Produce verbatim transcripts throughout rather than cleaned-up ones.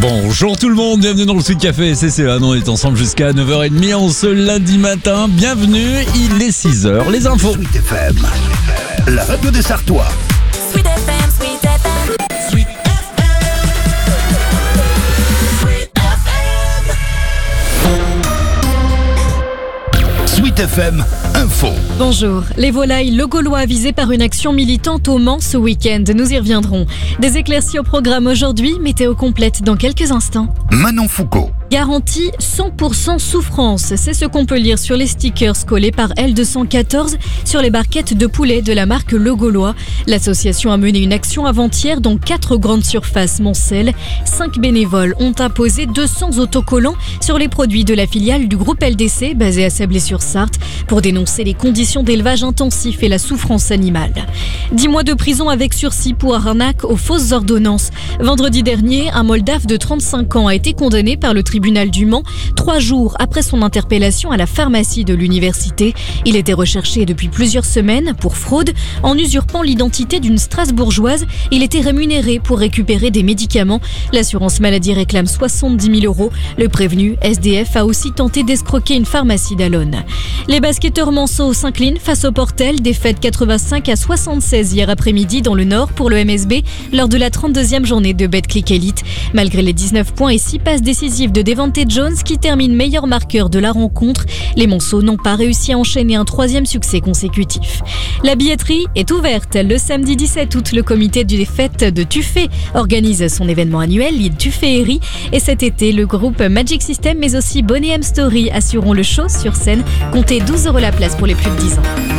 Bonjour tout le monde, bienvenue dans le Sweet Café C C A. On est ensemble jusqu'à neuf heures trente en ce lundi matin. Bienvenue, il est six heures, les infos. Sweet F M, la radio des Sartois. Sweet F M, Sweet F M, Sweet F M, Sweet F M. Sweet F M, info. Bonjour. Les volailles Le Gaulois visées par une action militante au Mans ce week-end. Nous y reviendrons. Des éclaircies au programme aujourd'hui, météo complète dans quelques instants. Manon Foucault. Garantie cent pour cent souffrance, c'est ce qu'on peut lire sur les stickers collés par L deux cent quatorze sur les barquettes de poulet de la marque Le Gaulois. L'association a mené une action avant-hier dans quatre grandes surfaces Moncel. Cinq bénévoles ont imposé deux cents autocollants sur les produits de la filiale du groupe L D C basé à Sablé-sur-Sarthe pour dénoncer les conditions d'élevage intensif et la souffrance animale. Dix mois de prison avec sursis pour arnaque aux fausses ordonnances. Vendredi dernier, un Moldave de trente-cinq ans a été condamné par le tribunal du Mans, trois jours après son interpellation à la pharmacie de l'université. Il était recherché depuis plusieurs semaines pour fraude. En usurpant l'identité d'une Strasbourgeoise, il était rémunéré pour récupérer des médicaments. L'assurance maladie réclame soixante-dix mille euros. Le prévenu, S D F, a aussi tenté d'escroquer une pharmacie d'Alonne. Les basketteurs manceaux s'inclinent face au Portel, défaite quatre-vingt-cinq à soixante-seize hier après-midi dans le Nord pour le M S B lors de la trente-deuxième journée de Betclic Elite. Malgré les dix-neuf points et six passes décisives de Devante Jones qui termine meilleur marqueur de la rencontre, les Monceaux n'ont pas réussi à enchaîner un troisième succès consécutif. La billetterie est ouverte. Le samedi dix-sept août, le comité des fêtes de Tuffet organise son événement annuel, l'île Tuffet-Héry. Et cet été, le groupe Magic System mais aussi Boney M Story assureront le show sur scène. Comptez douze euros la place pour les plus de dix ans.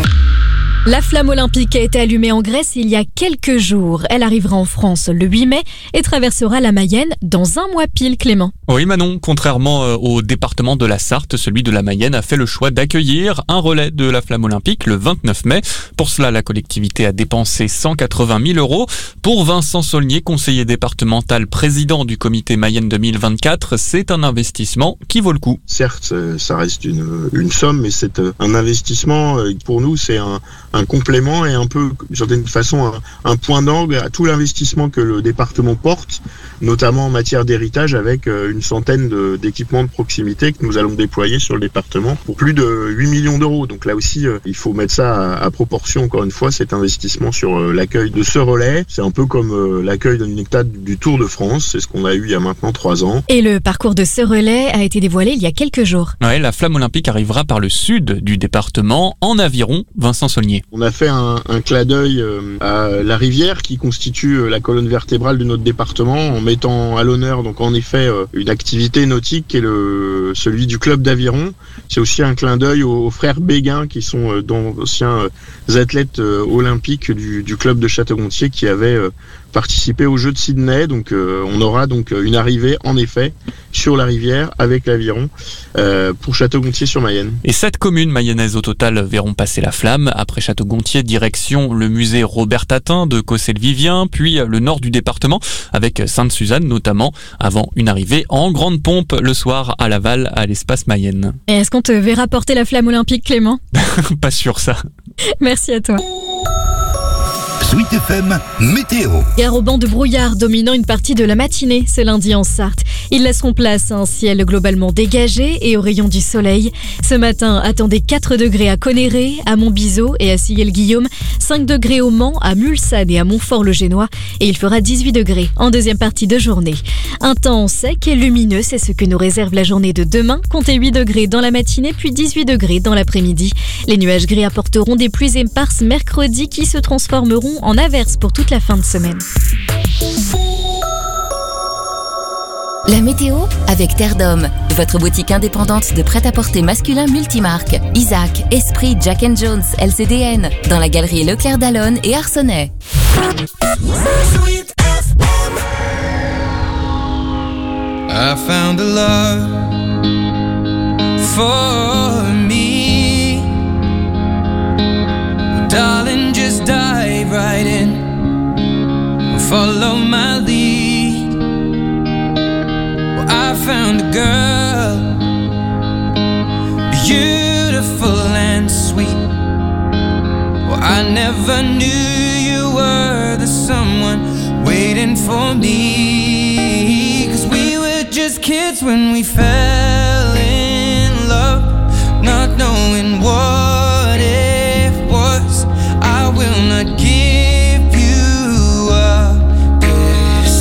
La flamme olympique a été allumée en Grèce il y a quelques jours. Elle arrivera en France le huit mai et traversera la Mayenne dans un mois pile, Clément. Oui Manon, contrairement au département de la Sarthe, celui de la Mayenne a fait le choix d'accueillir un relais de la flamme olympique le vingt-neuf mai. Pour cela, la collectivité a dépensé cent quatre-vingt mille euros. Pour Vincent Saulnier, conseiller départemental, président du comité Mayenne deux mille vingt-quatre, c'est un investissement qui vaut le coup. Certes, ça reste une, une somme, mais c'est un investissement, pour nous, c'est un un complément et un peu, d'une certaine façon, un, un point d'angle à tout l'investissement que le département porte, notamment en matière d'héritage, avec une centaine de, d'équipements de proximité que nous allons déployer sur le département pour plus de huit millions d'euros. Donc là aussi, il faut mettre ça à, à proportion, encore une fois, cet investissement sur l'accueil de ce relais. C'est un peu comme l'accueil d'une étape du Tour de France, c'est ce qu'on a eu il y a maintenant trois ans. Et le parcours de ce relais a été dévoilé il y a quelques jours. Ouais, la flamme olympique arrivera par le sud du département, en aviron, Vincent Saulnier. On a fait un, un clin d'œil à la rivière qui constitue la colonne vertébrale de notre département en mettant à l'honneur donc en effet une activité nautique qui est le, celui du club d'aviron. C'est aussi un clin d'œil aux, aux frères Béguin qui sont d'anciens athlètes olympiques du, du club de Château-Gontier qui avaient participé aux Jeux de Sydney. Donc euh, on aura donc une arrivée en effet sur la rivière avec l'aviron euh, pour Château-Gontier-sur-Mayenne. Et sept communes mayennaises au total verront passer la flamme. Après Château-Gontier, direction le musée Robert Tatin de Cossé-le-Vivien, puis le nord du département avec Sainte-Suzanne notamment, avant une arrivée en grande pompe le soir à Laval à l'espace Mayenne. Et est-ce qu'on te verra porter la flamme olympique, Clément ? Pas sûr ça. Merci à toi. Sweet F M, météo. Gare au banc de brouillard dominant une partie de la matinée ce lundi en Sarthe. Ils laisseront place à un ciel globalement dégagé et aux rayons du soleil. Ce matin, attendez quatre degrés à Connerré, à Montbiseau et à Sillé-le-Guillaume, cinq degrés au Mans, à Mulsanne et à Montfort-le-Génois et il fera dix-huit degrés en deuxième partie de journée. Un temps sec et lumineux, c'est ce que nous réserve la journée de demain. Comptez huit degrés dans la matinée puis dix-huit degrés dans l'après-midi. Les nuages gris apporteront des pluies éparses mercredi qui se transformeront en averses pour toute la fin de semaine. La météo avec Terre d'Homme, votre boutique indépendante de prêt-à-porter masculin multimarque. Isaac, Esprit, Jack and Jones, L C D N, dans la galerie Leclerc d'Alonne et Arcenay. I found a love for me. Well, darling, just dive right in. Follow my lead. Well, I found a girl, beautiful and sweet. Well, I never knew you were the someone waiting for me. 'Cause we were just kids when we fell in love, not knowing what it was. I will not give you up this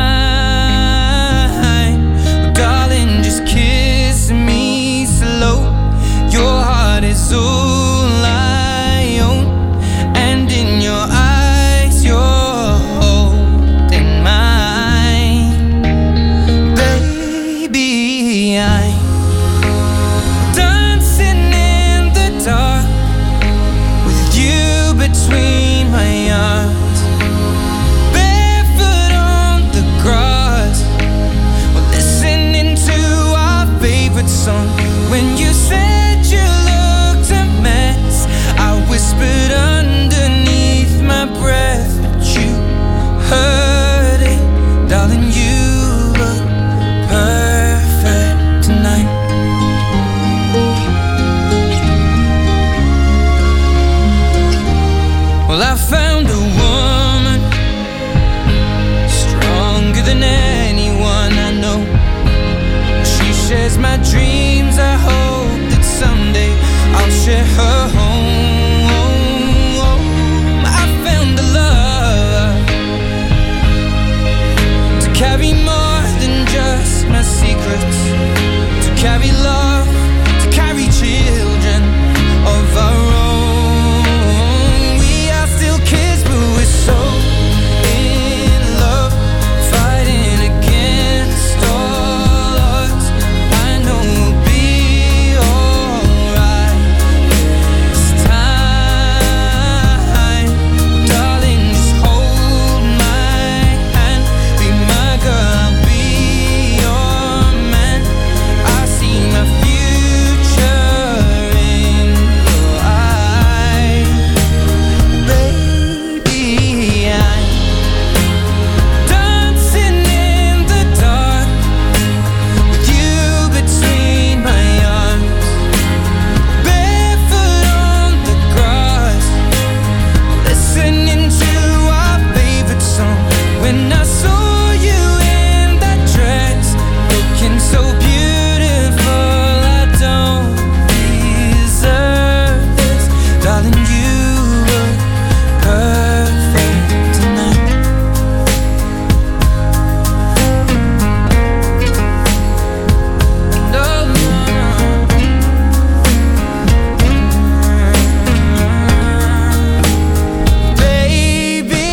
time. Oh, darling, just kiss me slow. Your heart is all I own, and in your eyes you're holding mine. Baby, I'm dancing in the dark with you between my arms, barefoot on the grass. We're listening to our favorite song. When you said you looked a mess, I whispered underneath my breath, but you heard it. Darling, you look perfect tonight. Well, I found a woman stronger than anyone I know. She shares my dreams. I hope that someday I'll share her home. I found a love to carry more than just my secrets, to carry love, to carry children of our own. We are still kids, but we're so in love, fighting against all odds. I know we'll be alright this time. Darling, just hold my hand, be my girl, I'll be your man. I see my future in your eyes. Baby, I'm dancing in the dark with you between my arms, barefoot on the grass, listening to our favorite song. When I saw you in that dress, looking so beautiful, I don't deserve this. Darling, you look perfect tonight. No, baby,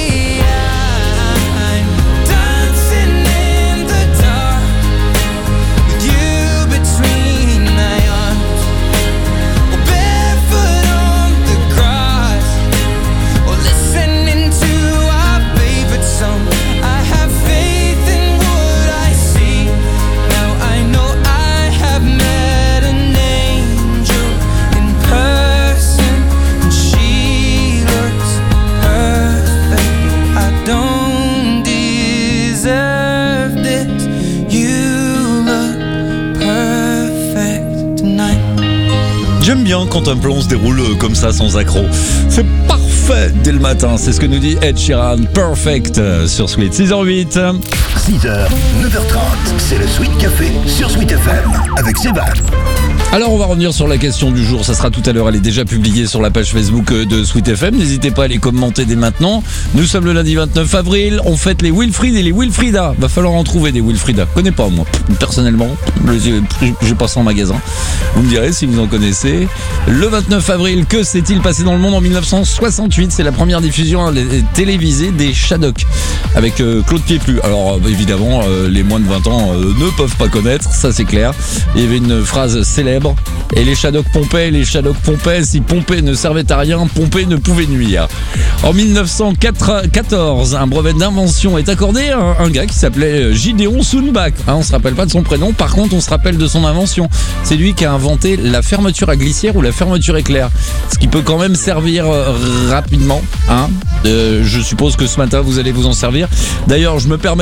I'm dancing in the dark with you between my arms, or barefoot on the grass, or listening to our favorite song. I have faith in what I see. Now I know I have met an angel in person, and she looks perfect. I don't deserve this. You look perfect tonight. J'aime bien quand un plan se déroule euh, comme ça sans accroc. C'est parfait dès le matin, c'est ce que nous dit Ed Sheeran. Perfect euh, sur Sweet. six heures huit. six heures, neuf heures trente, c'est le Sweet Café sur Sweet F M avec Sébastien. Alors on va revenir sur la question du jour, ça sera tout à l'heure, elle est déjà publiée sur la page Facebook de Sweet F M, n'hésitez pas à les commenter dès maintenant. Nous sommes le lundi vingt-neuf avril, on fête les Wilfried et les Wilfrida, va falloir en trouver des Wilfrida, je connais pas moi, personnellement, j'ai pas ça en magasin, vous me direz si vous en connaissez. Le vingt-neuf avril, que s'est-il passé dans le monde en mille neuf cent soixante-huit? C'est la première diffusion télévisée des Shadocks avec euh, Claude Pieplu. Alors euh, évidemment, euh, les moins de vingt ans euh, ne peuvent pas connaître, ça c'est clair. Il y avait une phrase célèbre, et les Shadocks pompaient, les Shadocks pompaient, si pomper ne servait à rien, pomper ne pouvait nuire. En mille neuf cent quatorze, un brevet d'invention est accordé à un, un gars qui s'appelait Gideon Sounbach. Hein, on se rappelle pas de son prénom, par contre on se rappelle de son invention. C'est lui qui a inventé la fermeture à glissière ou la fermeture éclair, ce qui peut quand même servir euh, rapidement. Hein. Euh, je suppose que ce matin vous allez vous en servir. D'ailleurs, je me permets de vous le dire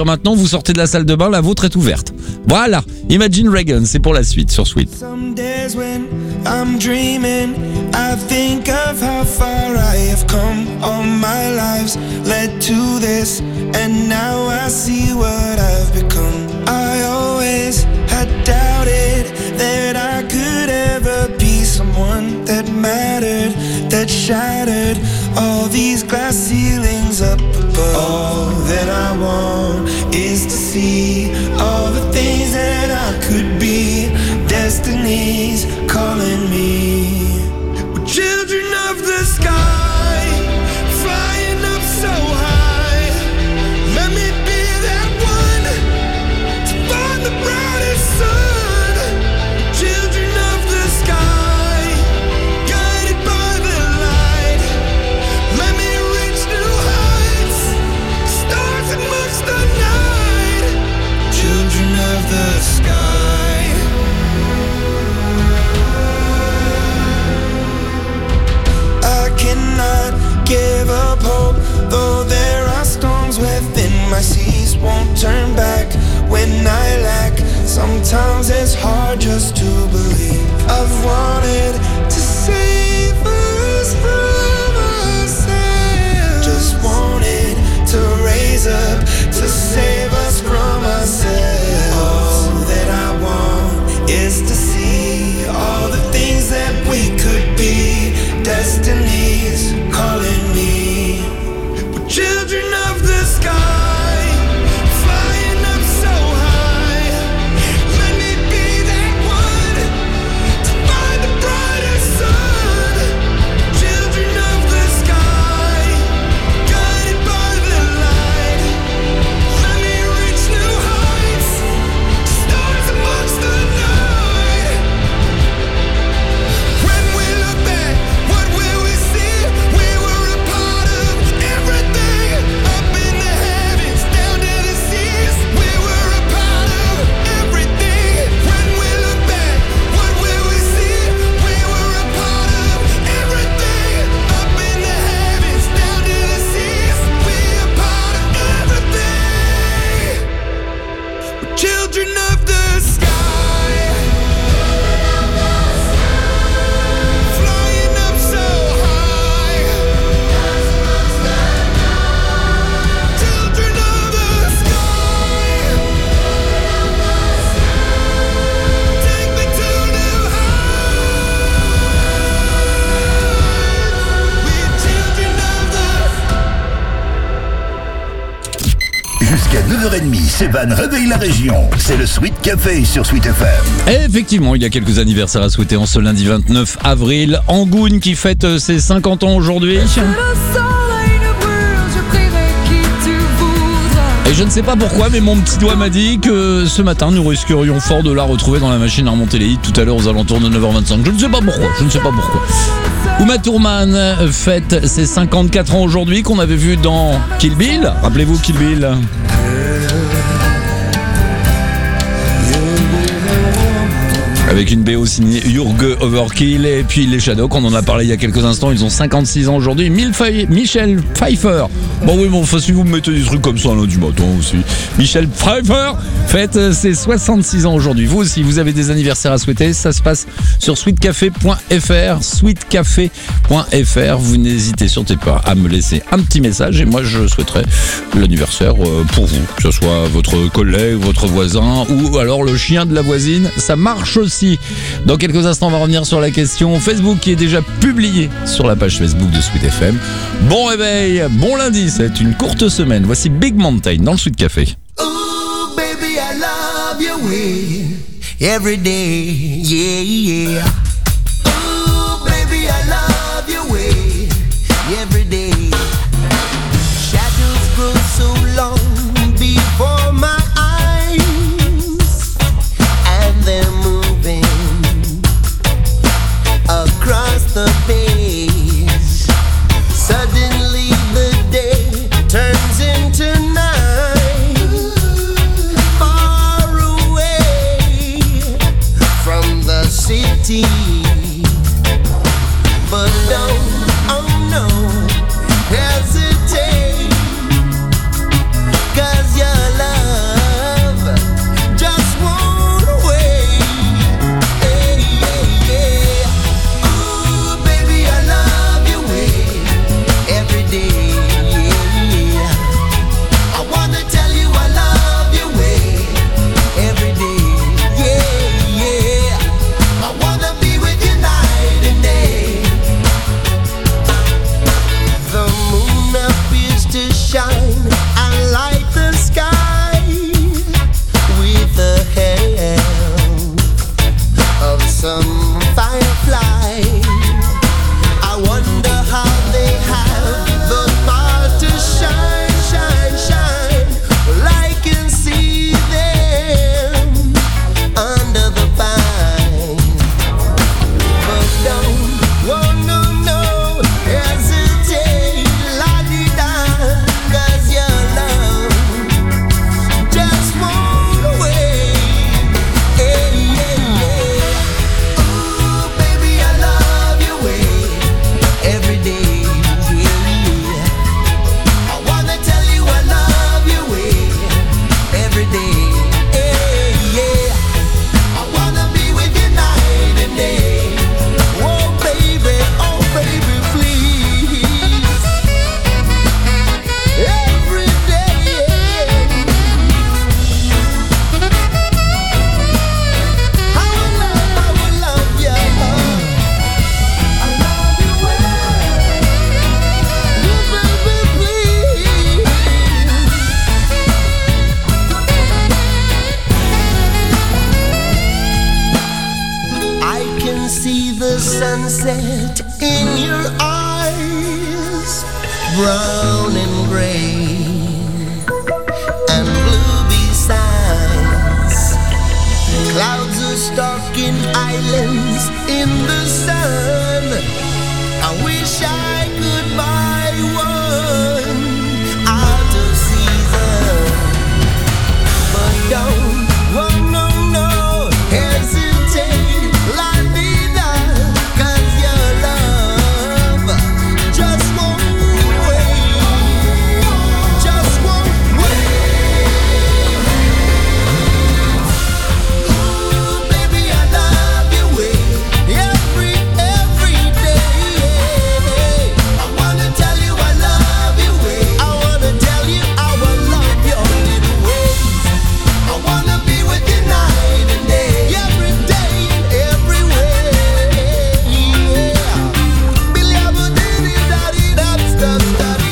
dire maintenant, vous sortez de la salle de bain, la vôtre est ouverte. Voilà, Imagine Dragons, c'est pour la suite sur Sweet. Some days when I'm dreaming, I think of how far I have come. All my lives led to this, and now I see what I've become. I always had doubted that I could ever be someone that mattered, that shattered all these glass ceilings up above. All that I want is to see all the things that I could be. Destiny's calling me. We're children of the sky, flying up so high. Let me be that one to find the brightest sun. Children of the sky, guided by the light. Let me reach new heights, stars amongst the night. Children of the sky. Cannot give up hope, though there are storms within my seas. Won't turn back when I lack. Sometimes it's hard just to believe. I've wanted to save us from ourselves. Just wanted to raise up to save us from ourselves. All that I want is to see all the things that we could be. Destiny's calling me. We're children of the sky, flying up so high. Let me be that one to find the brightest sun. Children of the sky, guided by the light. Let me reach new heights, stars amongst the night. When we look back, what will we see? We were a part of everything, up in the heavens, down to the seas. We were a part of everything. When we look back, what will we see? We were a part of everything, up in the heavens, down to the seas. We a part of everything. We're children of the sky. Flying up so high. Children of the sky. Take me to new heights. We're children of the Jusqu'à neuf heures trente, Sébane réveille la région. C'est le Sweet Café sur Sweet F M. Et effectivement, il y a quelques anniversaires à souhaiter en ce lundi vingt-neuf avril. Angoune qui fête ses cinquante ans aujourd'hui. Et je ne sais pas pourquoi, mais mon petit doigt m'a dit que ce matin, nous risquerions fort de la retrouver dans la machine à remonter les hits tout à l'heure aux alentours de neuf heures vingt-cinq. Je ne sais pas pourquoi, je ne sais pas pourquoi. Uma Thurman fête ses cinquante-quatre ans aujourd'hui, qu'on avait vu dans Kill Bill. Rappelez-vous Kill Bill. Avec une B O signée Jürgen Overkill et puis les Shadows, on en a parlé il y a quelques instants, ils ont cinquante-six ans aujourd'hui. Michel Pfeiffer, bon oui, bon, enfin, si vous me mettez des trucs comme ça lundi matin aussi. Michel Pfeiffer fête ses soixante-six ans aujourd'hui. Vous aussi, vous avez des anniversaires à souhaiter, ça se passe sur sweetcafé point f r, sweetcafé point f r. Vous n'hésitez surtout pas à me laisser un petit message et moi je souhaiterais l'anniversaire pour vous, que ce soit votre collègue, votre voisin ou alors le chien de la voisine, ça marche aussi. Dans quelques instants, on va revenir sur la question Facebook qui est déjà publiée sur la page Facebook de Sweet F M. Bon réveil, bon lundi, c'est une courte semaine. Voici Big Mountain dans le Sweet Café. Ooh, baby, I love your way every day, yeah, yeah. Ooh, baby, I love your way every day. Shadows grow so long before my eyes, and they're moving across the page. Suddenly the day turns into night, far away from the city. sunset in your eyes, brown and gray and blue besides. Clouds are stalking islands in the sun. I wish I could buy one out of season, but don't, oh no, no, hesitate, la vida, 'cause your love just won't wait, just won't wait. Ooh, baby, I love your way, every, every day. I wanna tell you I love your way, I wanna tell you I will love your little ways. I wanna be with you night and day, every day and every way. Yeah. Billy, I'm a daddy, daddy, that's the study.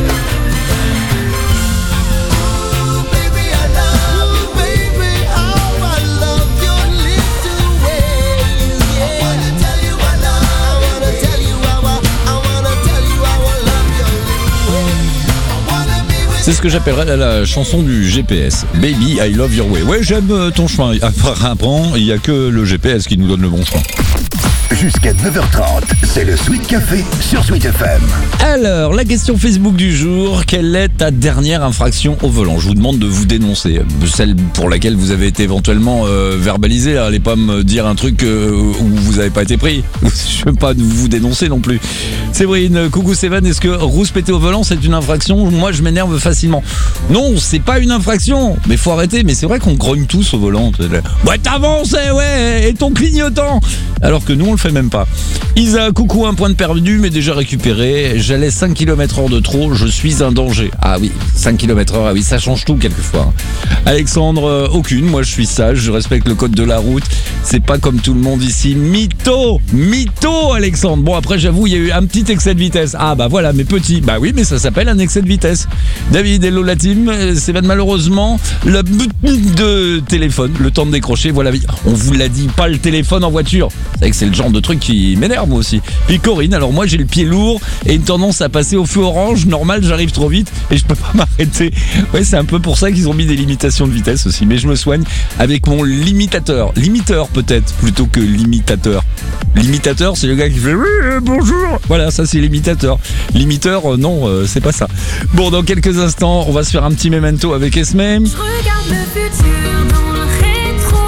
Ooh, baby, I love you, baby. How I love your little ways. Yeah. I wanna tell you I love, I wanna tell you how I, I wanna tell you how I love your little ways. I wanna be with C'est ce que j'appellerais la, la chanson du G P S. Baby, I love your way. Ouais, j'aime euh, ton chemin. Apparemment, il n'y a que le G P S qui nous donne le bon chemin. Jusqu'à neuf heures trente, c'est le Sweet Café sur Sweet F M. Alors, la question Facebook du jour, quelle est ta dernière infraction au volant? Je vous demande de vous dénoncer, celle pour laquelle vous avez été éventuellement euh, verbalisé. Allez pas me dire un truc euh, où vous n'avez pas été pris. Je veux pas vous dénoncer non plus. Séverine, coucou Sévan, est-ce que rouspéter au volant c'est une infraction? Moi je m'énerve facilement. Non, c'est pas une infraction, mais faut arrêter. Mais c'est vrai qu'on grogne tous au volant. Ouais, t'avances, ouais, et ton clignotant. Alors que nous on le fait même pas. Isa, coucou, un point de perdu mais déjà récupéré. J'allais cinq kilomètres heure de trop, je suis un danger. Ah oui, cinq kilomètres heure, ah oui, ça change tout quelquefois. Alexandre, euh, aucune, moi je suis sage, je respecte le code de la route. C'est pas comme tout le monde ici. Mytho, mytho Alexandre. Bon après j'avoue, il y a eu un petit excès de vitesse. Ah bah voilà, mais petit. Bah oui, mais ça s'appelle un excès de vitesse. David, hello la team. C'est malheureusement le but de téléphone, le temps de décrocher. Voilà, on vous l'a dit, pas le téléphone en voiture. C'est vrai que c'est le genre de truc qui m'énerve moi aussi. Puis Corinne, alors moi j'ai le pied lourd et une tendance à passer au feu orange. Normal, j'arrive trop vite et je peux pas m'arrêter. Ouais, c'est un peu pour ça qu'ils ont mis des limitations de vitesse aussi. Mais je me soigne avec mon limitateur. Limiteur peut-être, plutôt que limitateur. Limitateur, c'est le gars qui fait oui, euh, bonjour. Voilà, ça c'est l'imitateur. Limiteur, euh, non, euh, c'est pas ça. Bon, dans quelques instants, on va se faire un petit memento avec Esme. Je regarde le futur dans le rétro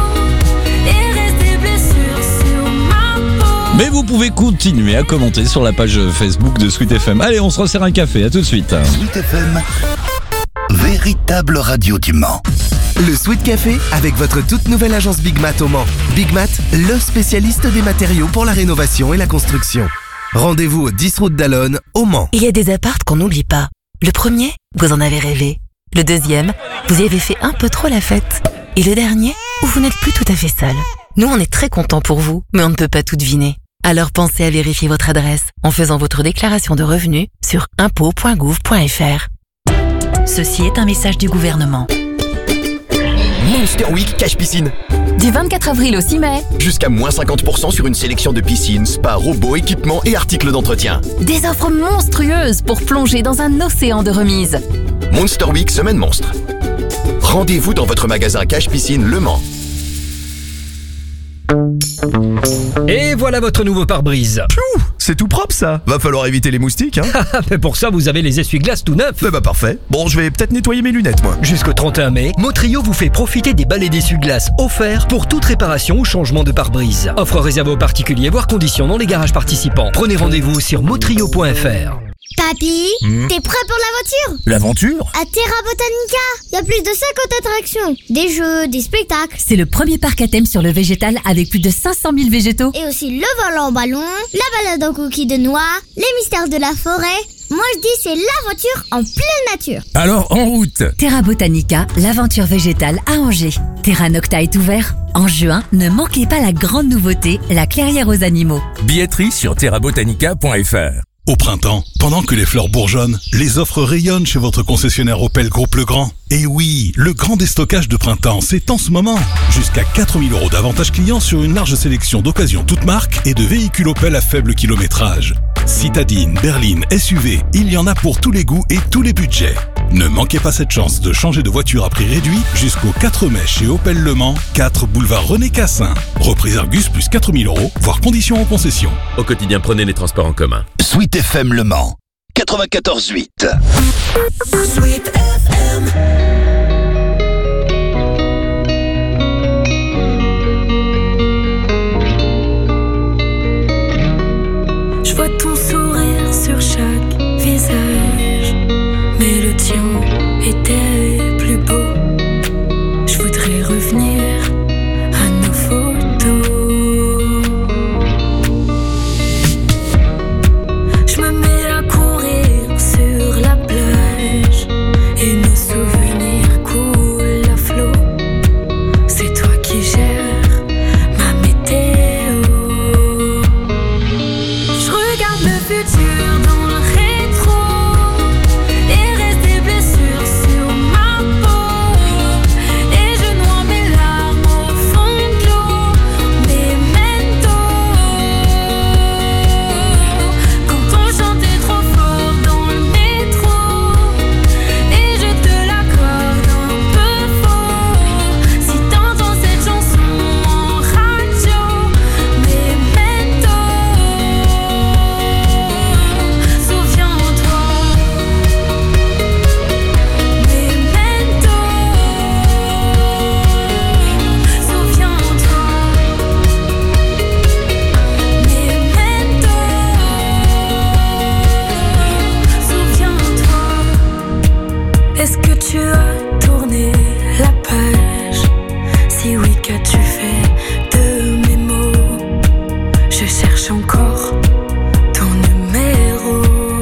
et reste des blessures sur ma peau. Mais vous pouvez continuer à commenter sur la page Facebook de Sweet F M. Allez, on se resserre un café, à tout de suite. Sweet F M, véritable radio du Mans. Le Sweet Café avec votre toute nouvelle agence Big Mat au Mans. Big Mat, le spécialiste des matériaux pour la rénovation et la construction. Rendez-vous au dix route d'Allonne, au Mans. Il y a des apparts qu'on n'oublie pas. Le premier, vous en avez rêvé. Le deuxième, vous y avez fait un peu trop la fête. Et le dernier, où vous n'êtes plus tout à fait seul. Nous, on est très contents pour vous, mais on ne peut pas tout deviner. Alors pensez à vérifier votre adresse en faisant votre déclaration de revenus sur impôts point gouv point f r. Ceci est un message du gouvernement. Monster Week Cash Piscine. Du vingt-quatre avril au six mai. Jusqu'à moins cinquante pour cent sur une sélection de piscines, spas, robots, équipements et articles d'entretien. Des offres monstrueuses pour plonger dans un océan de remises. Monster Week Semaine Monstre. Rendez-vous dans votre magasin Cash Piscine Le Mans. Et voilà votre nouveau pare-brise. Pfiou, c'est tout propre ça. Va falloir éviter les moustiques, hein. Mais pour ça, vous avez les essuie-glaces tout neufs. Eh bah parfait. Bon, je vais peut-être nettoyer mes lunettes, moi. Jusqu'au trente et un mai, Motrio vous fait profiter des balais d'essuie-glaces offerts pour toute réparation ou changement de pare-brise. Offre réservée aux particuliers, voire conditions dans les garages participants. Prenez rendez-vous sur motrio point f r. Papy, mmh. T'es prêt pour l'aventure? L'aventure? À Terra Botanica, il y a plus de cinquante attractions, des jeux, des spectacles. C'est le premier parc à thème sur le végétal avec plus de cinq cent mille végétaux. Et aussi le vol en ballon, la balade en coquille de noix, les mystères de la forêt. Moi je dis c'est l'aventure en pleine nature. Alors en route. Terra Botanica, l'aventure végétale à Angers. Terra Nocta est ouvert. En juin, ne manquez pas la grande nouveauté, la clairière aux animaux. Billetterie sur terra botanica point f r. Au printemps, pendant que les fleurs bourgeonnent, les offres rayonnent chez votre concessionnaire Opel Groupe Legrand. Et oui, le grand déstockage de printemps, c'est en ce moment. Jusqu'à quatre mille euros d'avantages clients sur une large sélection d'occasions toutes marques et de véhicules Opel à faible kilométrage. Citadine, berline, S U V, il y en a pour tous les goûts et tous les budgets. Ne manquez pas cette chance de changer de voiture à prix réduit jusqu'au quatre mai chez Opel Le Mans, quatre boulevard René Cassin. Reprise Argus plus quatre mille euros, voire conditions en concession. Au quotidien, prenez les transports en commun. Sweet F M Le Mans, quatre-vingt-quatorze huit. Sweet F M. Je vois ton sourire sur chaque visage, mais le tien était plus beau. Je voudrais revenir à nos photos. Je me mets à courir sur la plage et nos souvenirs coulent à flot. C'est toi qui gères ma météo. Je regarde le futur dans le rétro et reste des blessures sur ma peau. Et je noie mes larmes au fond de l'eau. Memento. Quand on chantait trop fort dans le métro et je te l'accorde un peu faux. Si t'entends cette chanson en radio, Memento. Souviens-toi, Memento. Souviens-toi, Memento. Souviens-toi. Est-ce que tu as tourné la page? Si oui, qu'as-tu fait de mes mots? Je cherche encore ton numéro.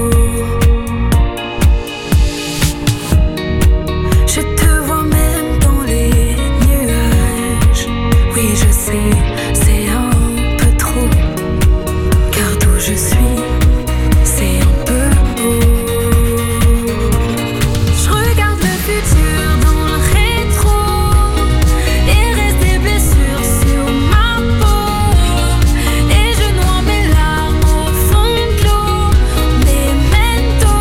Je te vois même dans les nuages. Oui, je sais, c'est un peu trop. Car d'où je suis, c'est un peu beau. Je regarde le futur dans le rétro et reste des blessures sur ma peau. Et je noie mes larmes au fond de l'eau. Memento.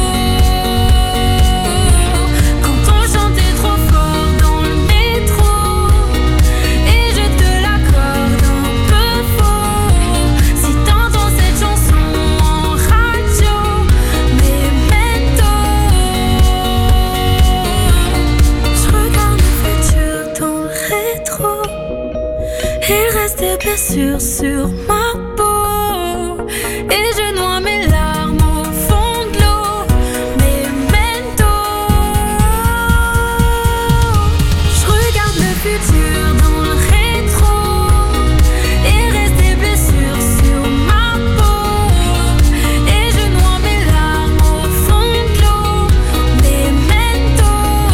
Quand on chantait trop fort dans le métro et je te l'accorde un peu faux. Si t'entends cette chanson en radio, Memento. Je regarde le futur dans le rétro. Il reste des blessures sur ma peau. Et je noie mes larmes au fond de l'eau. Memento. Je regarde le futur dans le rétro et reste des blessures sur ma peau. Et je noie mes larmes au fond de l'eau. Memento.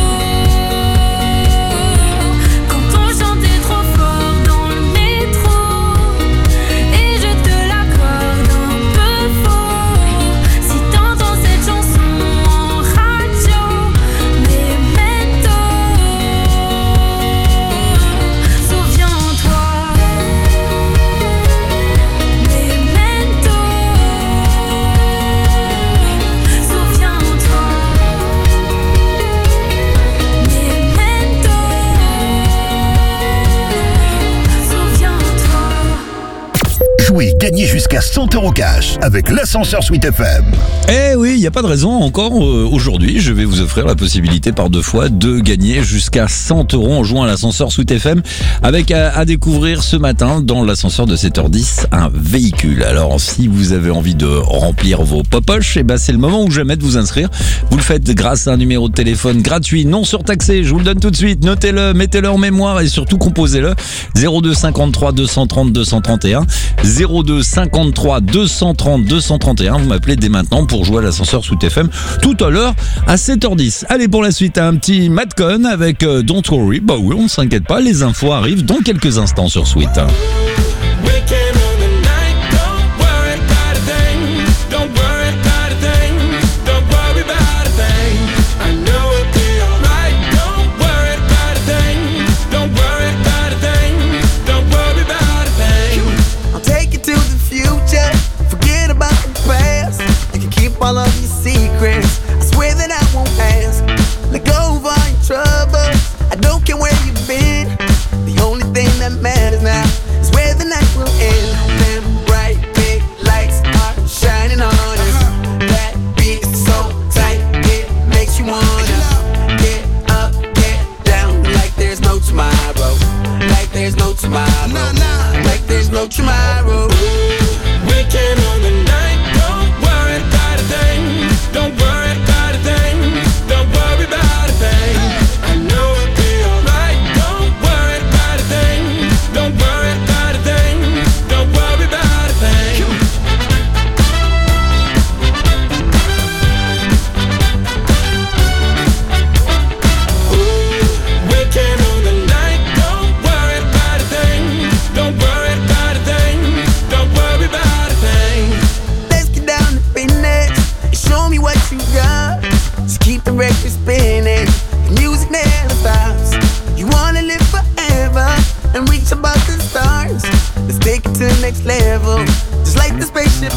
Quand on chantait trop fort dans le métro et je te l'accorde un peu faux. Si t'entends cette chanson en radio, Memento. Souviens-toi, Memento. Souviens-toi, Memento. Souviens-toi. Jouez, gagnez jusqu'à cent euros cash avec l'ascenseur Sweet F M. Eh oui, il n'y a pas de raison encore. euh, aujourd'hui, je vais vous offrir la possibilité par deux fois de gagner jusqu'à cent euros en jouant à l'ascenseur Sweet F M avec à, à découvrir ce matin dans l'ascenseur de sept heures dix un véhicule. Alors si vous avez envie de remplir vos popoches, eh ben, c'est le moment ou jamais de vous inscrire. Vous le faites grâce à un numéro de téléphone gratuit, non surtaxé. Je vous le donne tout de suite. Notez-le, mettez-le en mémoire et surtout composez-le. zéro deux cinquante-trois deux cent trente deux cent trente et un. zéro deux cinquante-trois deux cent trente deux cent trente et un. Vous m'appelez dès maintenant pour jouer à l'ascenseur Sweet F M tout à l'heure à sept heures dix. Allez, pour la suite, un petit Madcon avec euh, Don't Worry. Bah oui, on ne s'inquiète pas, les infos arrivent dans quelques instants sur Sweet. Waking on the night, don't worry about a thing. Don't worry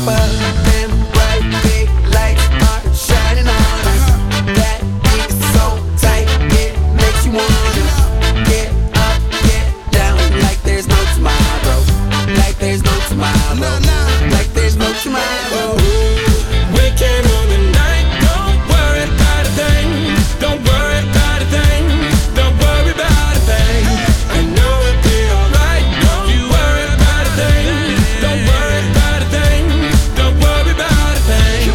above. Them bright big lights are shining on us. That beat is so tight, it makes you wanna get up, get down, like there's no tomorrow, like there's no tomorrow, like there's no tomorrow. We came on the night, don't worry about a thing, don't worry about a thing, don't worry about a thing. I know it'll be alright, don't you worry about a thing, don't worry about a thing, don't worry about a thing.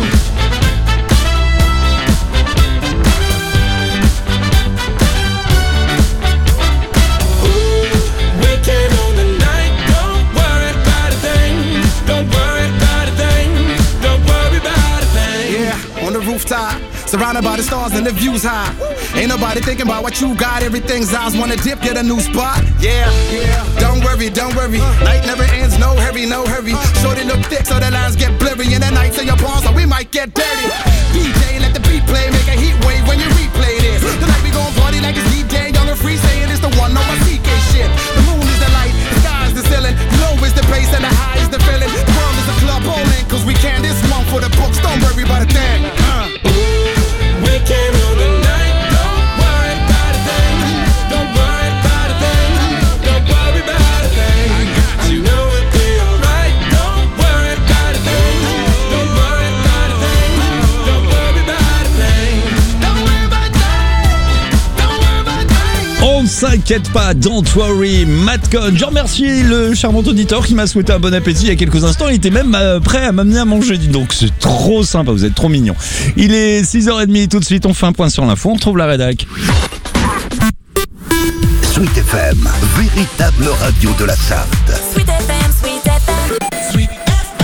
We came on the night, don't worry about a thing, don't worry about a thing, don't worry about a thing. Yeah, on the rooftop, surrounded by the stars and the views high. Ain't nobody thinking about what you got, everything's eyes. Wanna dip, get a new spot. Yeah, yeah. Don't worry, don't worry. Night never ends, no hurry, no hurry. Shorty look thick so the lines get blurry. And the nights in your palms, so we might get dirty. D J, let the beat play, make a heat wave when you replay this. Tonight we gon' party like it's D J, young and free, saying it's the one on my C K shit. The moon is the light, the sky is the ceiling. The low is the bass and the high is the feeling. The world is a club bowling, cause we can this one for the books. Don't worry about a thing. Uh. We came on the night, don't worry about a thing, don't worry about a thing, don't worry about a thing. I know it'll be alright, don't worry about a thing, don't worry about a thing, don't worry about a thing, don't worry about a thing, don't worry about a thing. On ne s'inquiète pas, don't worry, Matt Cohn. Je remercie le charmant auditeur qui m'a souhaité un bon appétit il y a quelques instants. Il était même euh, prêt à m'amener à manger. Donc c'est trop sympa, vous êtes trop mignons. Il est six heures trente, tout de suite on fait un point sur l'info. On retrouve la rédac. Sweet F M, véritable radio de la Sarthe. Sweet F M, Sweet F M, Sweet F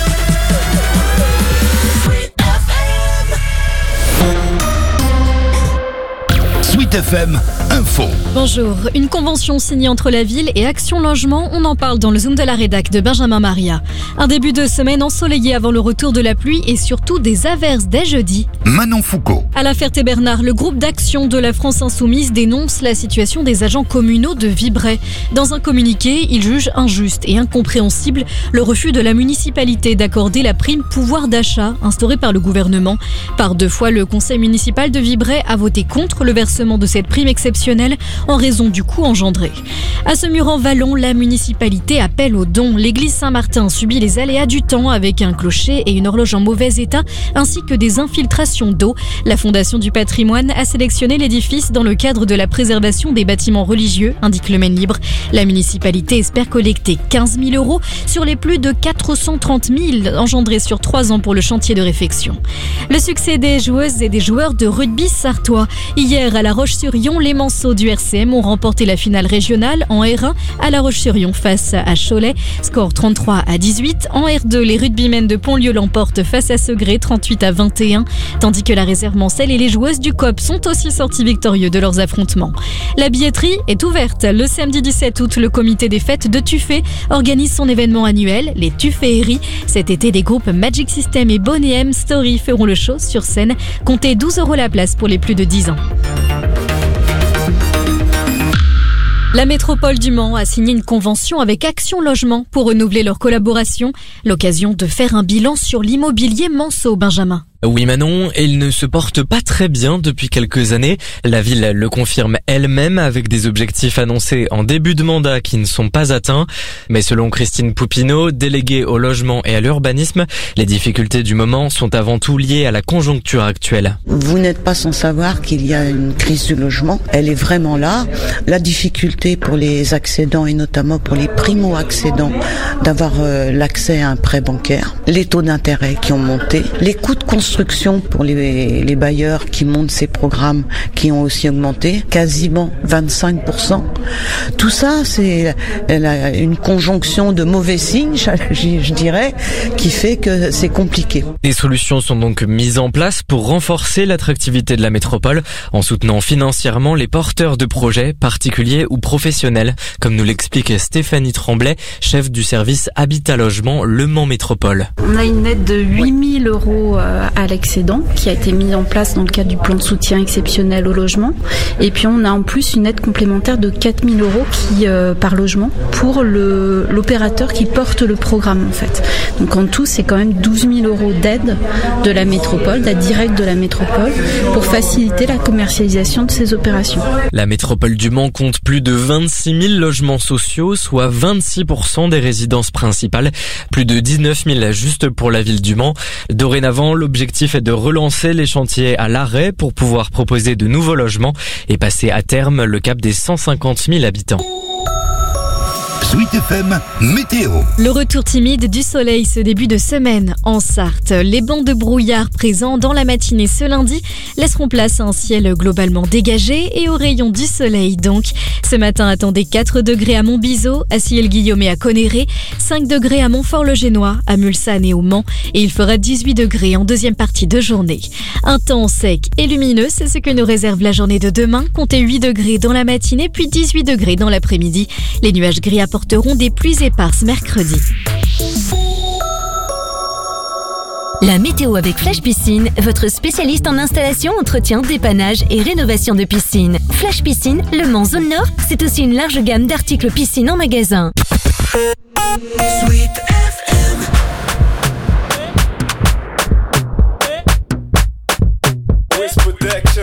M, Sweet F M, info. Bonjour, une convention signée entre la ville et Action Logement, on en parle dans le Zoom de la rédac de Benjamin Maria. Un début de semaine ensoleillé avant le retour de la pluie et surtout des averses dès jeudi. Manon Foucault. À la Ferté-Bernard, le groupe d'action de la France Insoumise dénonce la situation des agents communaux de Vibray. Dans un communiqué, il juge injuste et incompréhensible le refus de la municipalité d'accorder la prime pouvoir d'achat instaurée par le gouvernement. Par deux fois, le conseil municipal de Vibray a voté contre le versement de cette prime exceptionnelle en raison du coût engendré. À Semur-en-Vallon, la municipalité appelle aux dons. L'église Saint-Martin subit les aléas du temps avec un clocher et une horloge en mauvais état ainsi que des infiltrations d'eau. La Fondation du patrimoine a sélectionné l'édifice dans le cadre de la préservation des bâtiments religieux, indique le Maine Libre. La municipalité espère collecter quinze mille euros sur les plus de quatre cent trente mille engendrés sur trois ans pour le chantier de réfection. Le succès des joueuses et des joueurs de rugby sartois. Hier, à La Roche-sur-Yon, les Manceaux du R C M ont remporté la finale régionale en R un à La Roche-sur-Yon face à Cholet. Score trente-trois à dix-huit. En R deux, les rugbymen de Pontlieu l'emportent face à Segré trente-huit à vingt et un. Tandis que la réserve Mancel et les joueuses du C O P sont aussi sortis victorieux de leurs affrontements. La billetterie est ouverte. Le samedi dix-sept août, le comité des fêtes de Tuffet organise son événement annuel, les Tufféeries. Cet été, les groupes Magic System et Boney M Story feront le show sur scène. Comptez douze euros la place pour les plus de dix ans. La métropole du Mans a signé une convention avec Action Logement pour renouveler leur collaboration. L'occasion de faire un bilan sur l'immobilier manceau, Benjamin. Oui Manon, il ne se porte pas très bien depuis quelques années. La ville le confirme elle-même avec des objectifs annoncés en début de mandat qui ne sont pas atteints. Mais selon Christine Poupineau, déléguée au logement et à l'urbanisme, les difficultés du moment sont avant tout liées à la conjoncture actuelle. Vous n'êtes pas sans savoir qu'il y a une crise du logement. Elle est vraiment là. La difficulté pour les accédants et notamment pour les primo-accédants d'avoir euh, l'accès à un prêt bancaire. Les taux d'intérêt qui ont monté. Les coûts de construction pour les, les bailleurs qui montent ces programmes qui ont aussi augmenté, quasiment vingt-cinq pour cent. Tout ça, c'est une conjonction de mauvais signes, je dirais, qui fait que c'est compliqué. Des solutions sont donc mises en place pour renforcer l'attractivité de la métropole en soutenant financièrement les porteurs de projets, particuliers ou professionnels, comme nous l'explique Stéphanie Tremblay, chef du service Habitat Logement Le Mans Métropole. On a une aide de huit mille euros à à l'excédent qui a été mise en place dans le cadre du plan de soutien exceptionnel au logement. Et puis on a en plus une aide complémentaire de quatre mille euros qui, euh, par logement pour le, l'opérateur qui porte le programme en fait. Donc en tout, c'est quand même douze mille euros d'aide de la métropole, d'aide directe de la métropole pour faciliter la commercialisation de ces opérations. La métropole du Mans compte plus de vingt-six mille logements sociaux, soit vingt-six pour cent des résidences principales, plus de dix-neuf mille juste pour la ville du Mans. Dorénavant, l'objectif est de relancer les chantiers à l'arrêt pour pouvoir proposer de nouveaux logements et passer à terme le cap des cent cinquante mille habitants. Sweet F M Météo. Le retour timide du soleil ce début de semaine en Sarthe. Les bancs de brouillard présents dans la matinée ce lundi laisseront place à un ciel globalement dégagé et aux rayons du soleil donc. Ce matin, attendez quatre degrés à Montbiseau, à Ciel-Guillaume et à Conéré, cinq degrés à Montfort-le-Génois, à Mulsanne et au Mans et il fera dix-huit degrés en deuxième partie de journée. Un temps sec et lumineux, c'est ce que nous réserve la journée de demain. Comptez huit degrés dans la matinée puis dix-huit degrés dans l'après-midi. Les nuages gris apporteront des pluies éparses mercredi. La météo avec Flash Piscine, votre spécialiste en installation, entretien, dépannage et rénovation de piscine. Flash Piscine, Le Mans Zone Nord, c'est aussi une large gamme d'articles piscine en magasin. Sweet F M. Wiz Protection.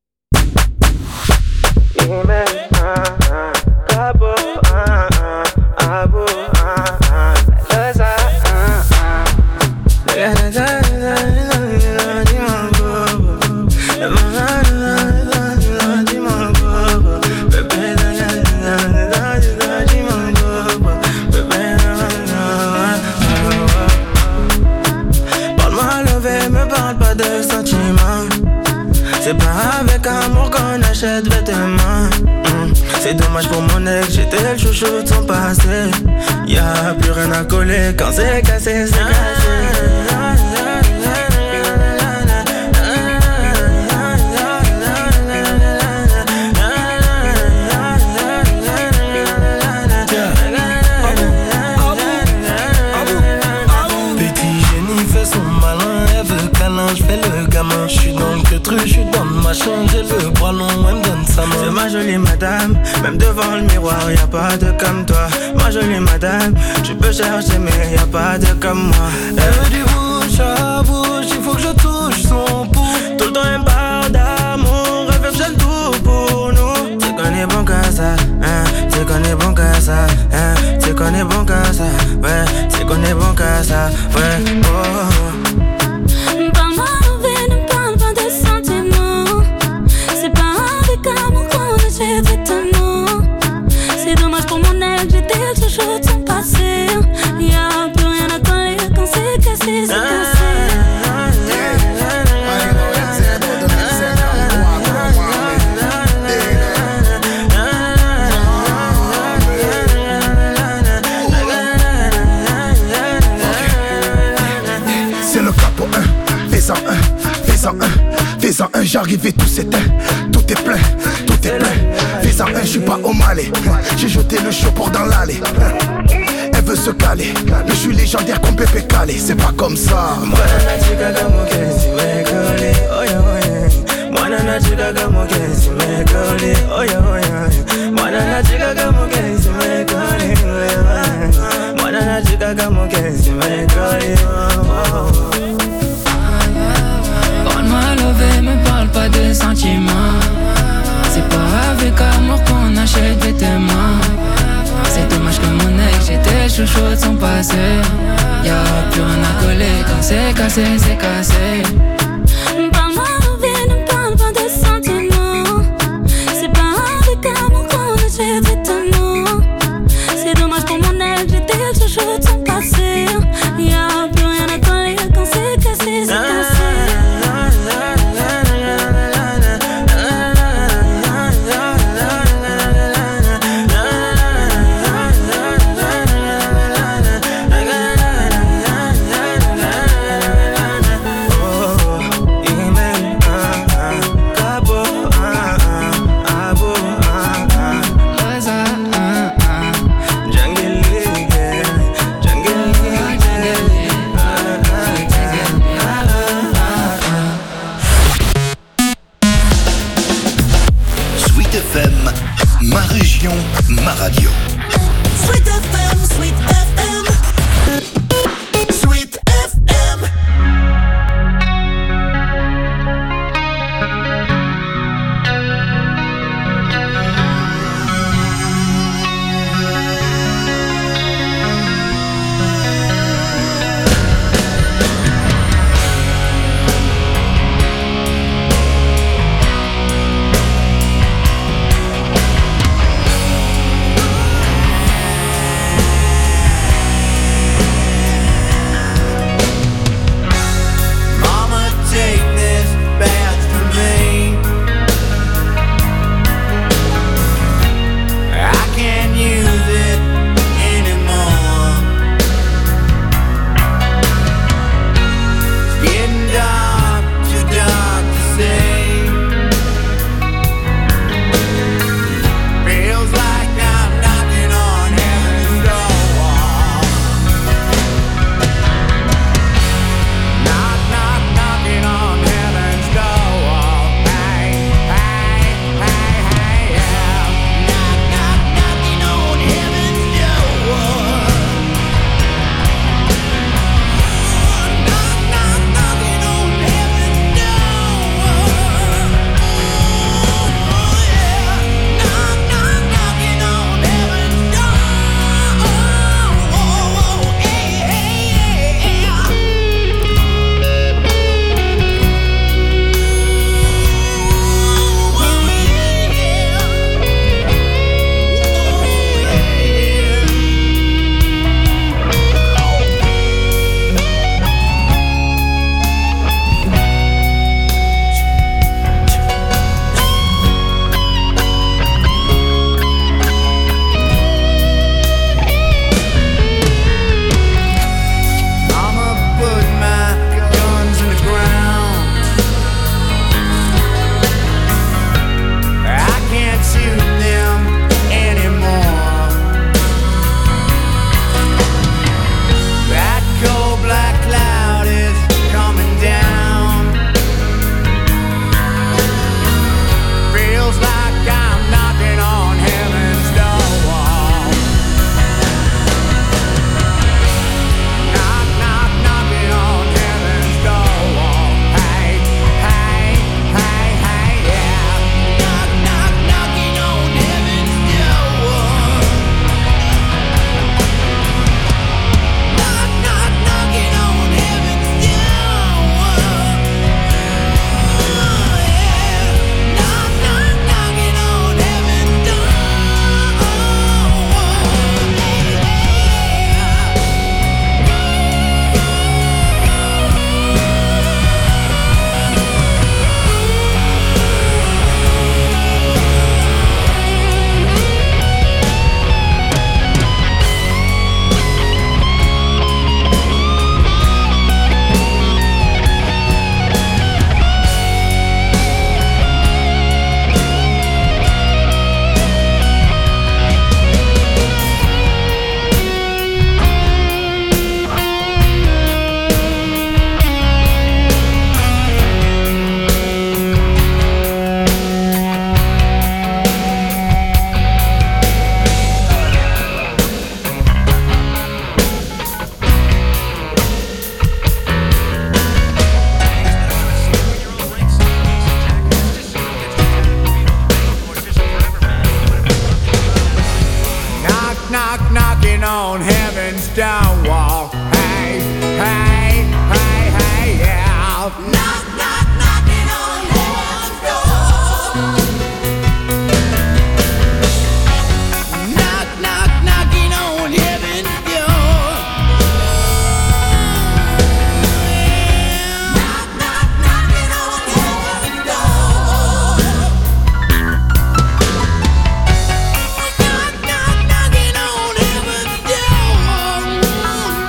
Yeah, man. Uh, uh, Cabo, uh, uh, Abo, uh, uh, Laza, uh, uh. Yeah, yeah, yeah. C'est pas avec amour qu'on achète vêtements. mmh. C'est dommage pour mon ex, j'étais le chouchou de son passé. Y'a plus rien à coller quand c'est cassé, c'est cassé. J'suis dans le queutru, j'suis dans le machin, j'ai le bras long, elle me donne sa main. C'est ma jolie madame, même devant le miroir, y'a pas de comme toi. Ma jolie madame, tu peux chercher mais y'a pas de comme moi. Elle veut du bouche à bouche, il faut que je touche son pouls. Tout le temps elle me parle d'amour, elle veut que j'aime tout pour nous. Tu connais bon qu'à ça, hein, tu connais bon qu'à ça, hein, tu connais bon qu'à ça, ouais, tu connais bon qu'à ça, ouais, oh. C'est dommage pour mon ex, j'étais le chouchou de son passé. Y'a plus rien à coller quand c'est cassé, c'est cassé. C'est le capo un, fais-en un, fais-en un, fais-en un, j'arrive et tout s'éteint, tout est plein, tout est plein. Fais-en un, j'suis pas au Malais, j'ai jeté le chopper dans l'allée. Elle veut se caler, mais j'suis légendaire comme Pépé Calé, c'est pas comme ça. Parle-moi lové, me parle pas de sentiments. C'est pas avec amour qu'on achète des témoins. C'est dommage que mon ex, j'étais chouchou de son passé. Y'a plus rien à coller quand c'est cassé, c'est cassé. Parle-moi lové, ne parle pas de sentiments. C'est pas avec amour qu'on achète des témoins. C'est dommage pour mon ex, j'étais chouchou de son passé. Y'a plus rien à coller quand c'est cassé, c'est cassé. F M, ma région, ma radio. Sweet F M, Sweet F M. Sweet F M. on heaven's down wall. Hey, hey, hey, hey, yeah. Knock, knock, knocking on heaven's door. Knock, knock, knocking on heaven's door. Knock, knock, knocking on heaven's door. Knock, knock, knocking on heaven's door.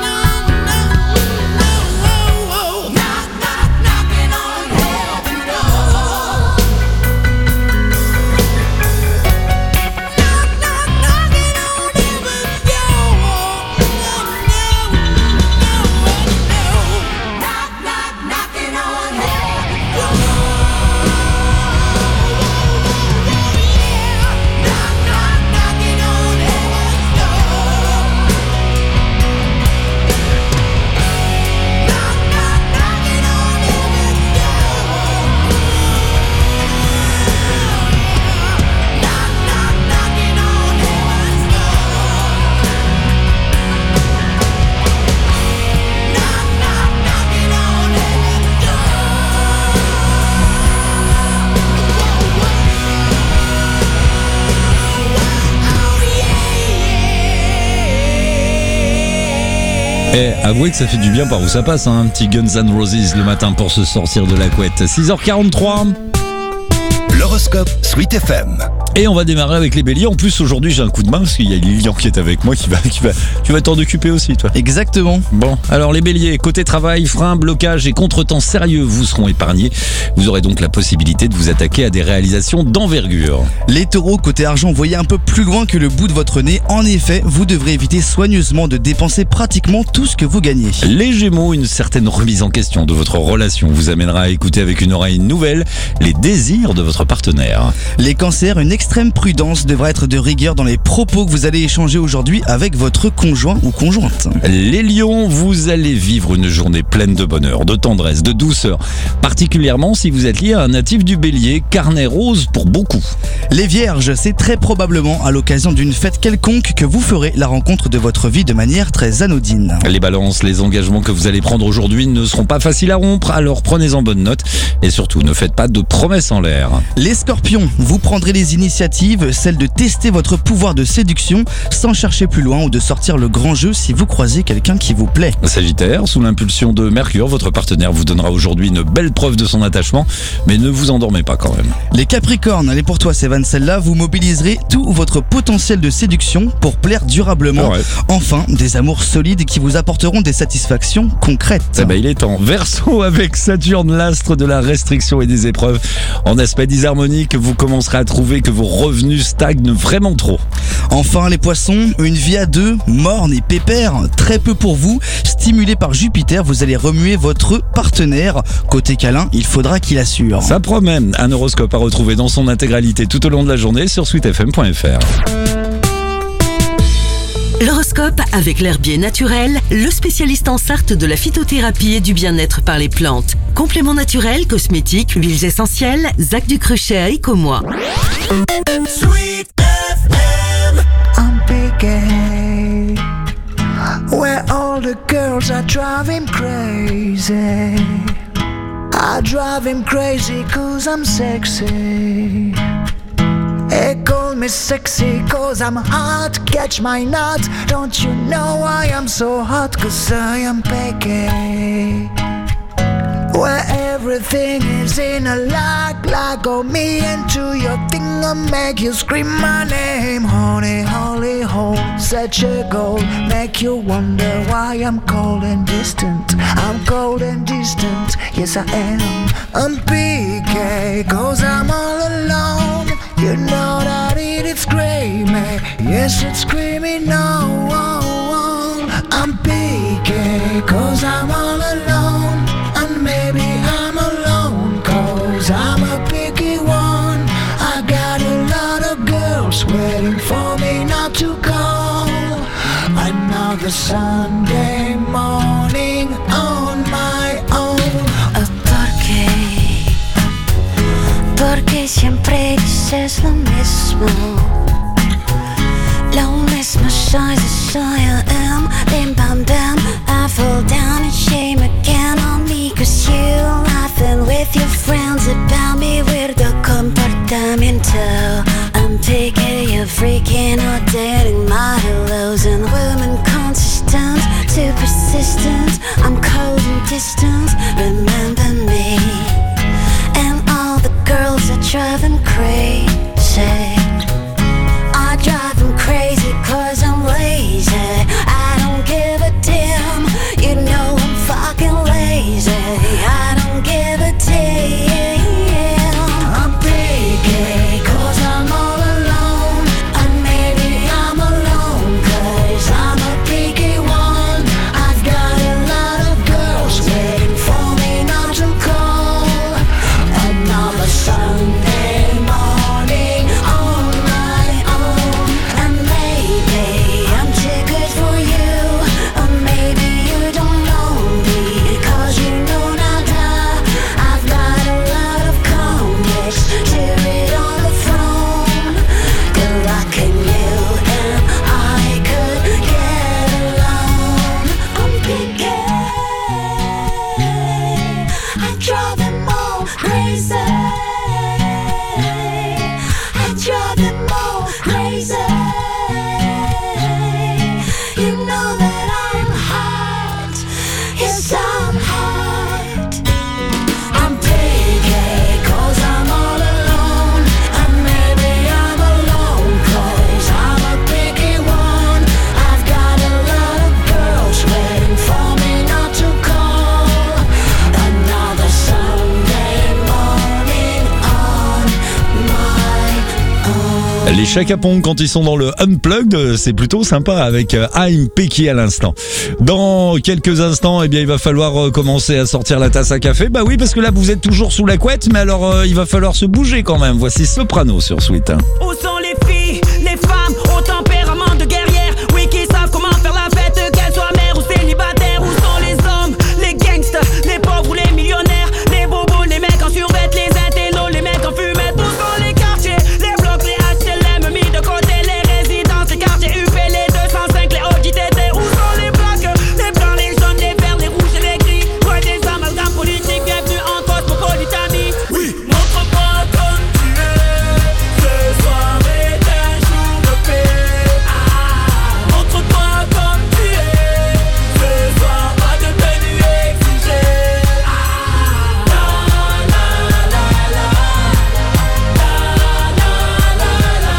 Eh, avouez que ça fait du bien par où ça passe, hein, un petit Guns N' Roses le matin pour se sortir de la couette. six heures quarante-trois. L'horoscope Sweet F M. Et on va démarrer avec les béliers. En plus, aujourd'hui, j'ai un coup de main parce qu'il y a Lilian qui est avec moi qui va, qui va, tu vas t'en occuper aussi, toi. Exactement. Bon, alors les béliers, côté travail, freins, blocages et contretemps sérieux vous seront épargnés. Vous aurez donc la possibilité de vous attaquer à des réalisations d'envergure. Les taureaux, côté argent, voyez un peu plus loin que le bout de votre nez. En effet, vous devrez éviter soigneusement de dépenser pratiquement tout ce que vous gagnez. Les gémeaux, une certaine remise en question de votre relation vous amènera à écouter avec une oreille nouvelle les désirs de votre partenaire. Les cancers, une extrême prudence devra être de rigueur dans les propos que vous allez échanger aujourd'hui avec votre conjoint ou conjointe. Les lions, vous allez vivre une journée pleine de bonheur, de tendresse, de douceur, particulièrement si vous êtes lié à un natif du bélier, carnet rose pour beaucoup. Les vierges, c'est très probablement à l'occasion d'une fête quelconque que vous ferez la rencontre de votre vie de manière très anodine. Les balances, les engagements que vous allez prendre aujourd'hui ne seront pas faciles à rompre, alors prenez-en bonne note et surtout ne faites pas de promesses en l'air. Les scorpions, vous prendrez les initiatives, celle de tester votre pouvoir de séduction sans chercher plus loin ou de sortir le grand jeu si vous croisez quelqu'un qui vous plaît. Sagittaire, sous l'impulsion de Mercure, votre partenaire vous donnera aujourd'hui une belle preuve de son attachement, mais ne vous endormez pas quand même. Les capricornes, allez pour toi Sévan, celle-là, vous mobiliserez tout votre potentiel de séduction pour plaire durablement. Ouais. Enfin, des amours solides qui vous apporteront des satisfactions concrètes. Eh ben, il est temps. Verseau, avec Saturne, l'astre de la restriction et des épreuves, en aspect disharmonique, vous commencerez à trouver que vos revenus stagnent vraiment trop. Enfin les poissons, une vie à deux, morne et pépère, très peu pour vous. Stimulé par Jupiter, vous allez remuer votre partenaire. Côté câlin, il faudra qu'il assure. Ça promet. Un horoscope à retrouver dans son intégralité tout au long de la journée sur sweet f m point f r. L'horoscope avec l'herbier naturel, le spécialiste en Sarthe de la phytothérapie et du bien-être par les plantes. Compléments naturels, cosmétiques, huiles essentielles, Zac du Crochet à Écomois. Sweet F M. I'm picky, where all the girls are driving crazy. I drive him crazy cause I'm sexy. They call me sexy cause I'm hot, catch my nut. Don't you know I am so hot cause I am picky, where everything is in a lock, lock on me into your thing and make you scream my name. Honey, holy hole, such a goal, make you wonder why I'm cold and distant. I'm cold and distant, yes I am. I'm P K, cause I'm all alone. You know that it is screaming, yes it's screaming no. I'm P K, cause I'm all alone. And maybe I'm alone, cause I'm a picky one. I got a lot of girls waiting for me not to call. Another Sunday morning on my own. Porque siempre dices lo mismo, lo mismo soy de soy I am. Bim bam bam, I fall down and shame again on me cause you laughing with your friends about me weirdo comportamiento. I'm picky, you're freaking or dating my hellos and women consistent, too persistent. I'm cold and distant, remember me. Girls are driving crazy. I drive them crazy cause I'm lazy. I don't give a damn. You know I'm fucking lazy. I don't give a damn. I'm picky cause I'm all alone. And maybe I'm alone cause I'm a picky one. I've got a lot of girls waiting for me not to call. Another Sunday morning on Les Chaka Ponk, quand ils sont dans le Unplugged, c'est plutôt sympa avec I'm Pecky à l'instant. Dans quelques instants, eh bien, il va falloir commencer à sortir la tasse à café. Bah oui, parce que là, vous êtes toujours sous la couette, mais alors euh, il va falloir se bouger quand même. Voici Soprano sur Sweet. Où sont les filles, les femmes au tempérament de guerrière? Oui, qui savent comment faire la fête, qu'elles soient mères ou célibataires. Où sont les hommes, les gangsters, les pauvres ou les millionnaires? Les bobos, les mecs en survêt, les intellos, les mecs en fumette. Où sont les quartiers, les blocs, les H L M mis de côté, les résidences, les quartiers U P, les deux cent cinq, les O J T T. Où sont les plaques, les blancs, les jaunes, les verts, les rouges et les gris? Loin des amalgames politiques, bienvenue en cosmopolitanie. Oui, montre-moi comme tu es, ce soir est un jour de paix. Ah, montre-toi comme tu es, ce soir pas de tenue exigée. Ah, la la la la, la la la la,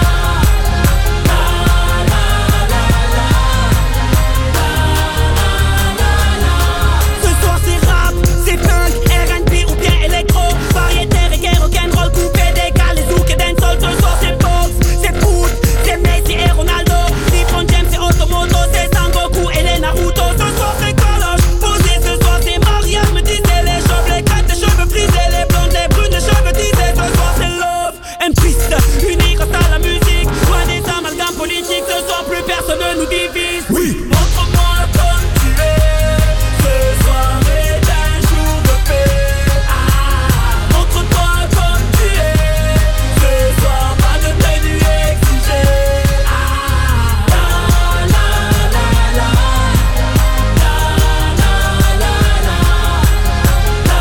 ce soir c'est rap, c'est funk, R and B ou bien électro, variété, reggae, rock'n'roll, coupé, décalé, zouk et dancehall. Ce soir c'est box, c'est foot, c'est Messi et Ronaldo, LeBron James et Automoto, c'est Sangoku et les Naruto. Ce soir c'est Kaloche, posé, ce soir c'est mariage, me disaient les chauves, les crêpes, les cheveux frisés, les blondes, les brunes, les cheveux tisés. Ce soir c'est love and peace, unis grâce à la musique, loin des amalgames politiques. Ce soir plus personne ne nous divise. Oui, montre-moi comme tu es, ce soir est un jour de paix. Ah, montre-toi comme tu es, ce soir pas de tenue exigée. Ah, la la la la, la la la la, la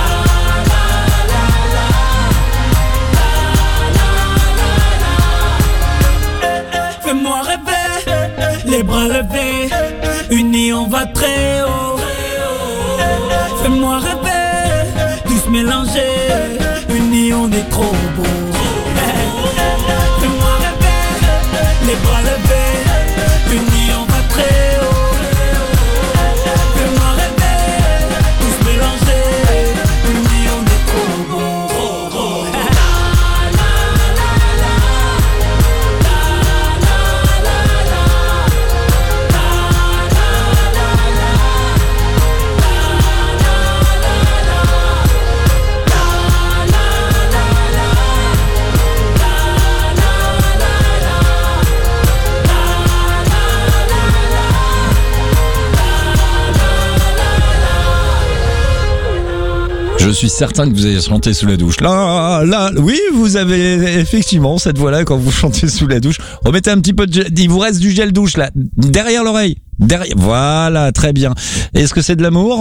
la la la. Fais-moi rêver, les bras levés, unis on va très haut. Fais-moi rêver, tous mélangés, unis on est trop beau. Fais-moi rêver, les bras levés, unis on va très haut. Fais-moi rêver, tous mélangés, unis on est trop beau. La la la la, la la la la, la la la la, Je suis certain que vous avez chanté sous la douche. Là, là, oui, vous avez effectivement cette voix-là quand vous chantez sous la douche. Remettez un petit peu de gel. Il vous reste du gel douche là, derrière l'oreille. Derrière. Voilà, très bien. Est-ce que c'est de l'amour ?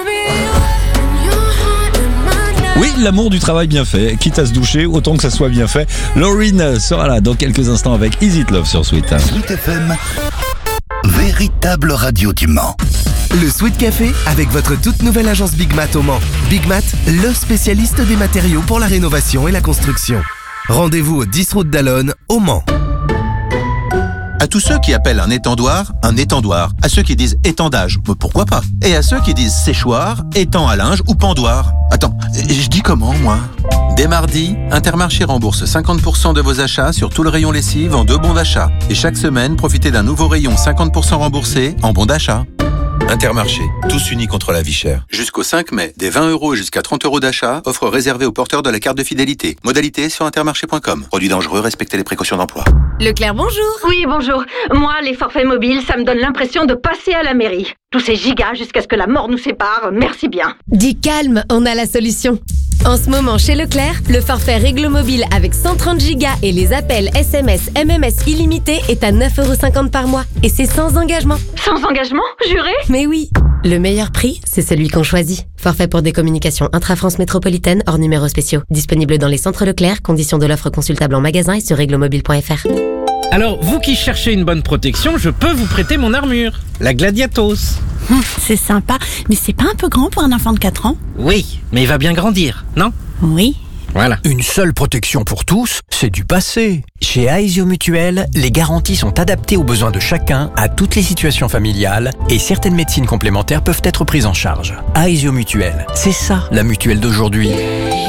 Oui, l'amour du travail bien fait. Quitte à se doucher, autant que ça soit bien fait. Lauryn sera là dans quelques instants avec Is It Love sur Sweet. Sweet F M, véritable radio du Mans. Le Sweet Café avec votre toute nouvelle agence Big Mat au Mans. Big Mat, le spécialiste des matériaux pour la rénovation et la construction. Rendez-vous au dix route d'Allonne, au Mans. À tous ceux qui appellent un étendoir, un étendoir. À ceux qui disent étendage, pourquoi pas. Et à ceux qui disent séchoir, étang à linge ou pendoir. Attends, je dis comment, moi ? Dès mardi, Intermarché rembourse cinquante pour cent de vos achats sur tout le rayon lessive en deux bons d'achat. Et chaque semaine, profitez d'un nouveau rayon cinquante pour cent remboursé en bons d'achat. Intermarché, tous unis contre la vie chère. Jusqu'au cinq mai, des vingt euros jusqu'à trente euros d'achat, offre réservée aux porteurs de la carte de fidélité. Modalité sur intermarché point com. Produit dangereux, respectez les précautions d'emploi. Leclerc, bonjour. Oui, bonjour. Moi, les forfaits mobiles, ça me donne l'impression de passer à la mairie. Tous ces gigas jusqu'à ce que la mort nous sépare, merci bien. Dis calme, on a la solution. En ce moment, chez Leclerc, le forfait Réglo Mobile avec cent trente gigas et les appels S M S, M M S illimités est à neuf euros cinquante par mois. Et c'est sans engagement. Sans engagement, juré ? Mais oui. Le meilleur prix, c'est celui qu'on choisit. Forfait pour des communications intra-France métropolitaine hors numéros spéciaux. Disponible dans les centres Leclerc, conditions de l'offre consultable en magasin et sur réglomobile point F R. Alors, vous qui cherchez une bonne protection, je peux vous prêter mon armure, la Gladiatos. Hum, c'est sympa, mais c'est pas un peu grand pour un enfant de quatre ans ? Oui, mais il va bien grandir, non ? Oui. Voilà. Une seule protection pour tous, c'est du passé. Chez Aesio Mutuel, les garanties sont adaptées aux besoins de chacun, à toutes les situations familiales, et certaines médecines complémentaires peuvent être prises en charge. Aesio Mutuel, c'est ça la mutuelle d'aujourd'hui.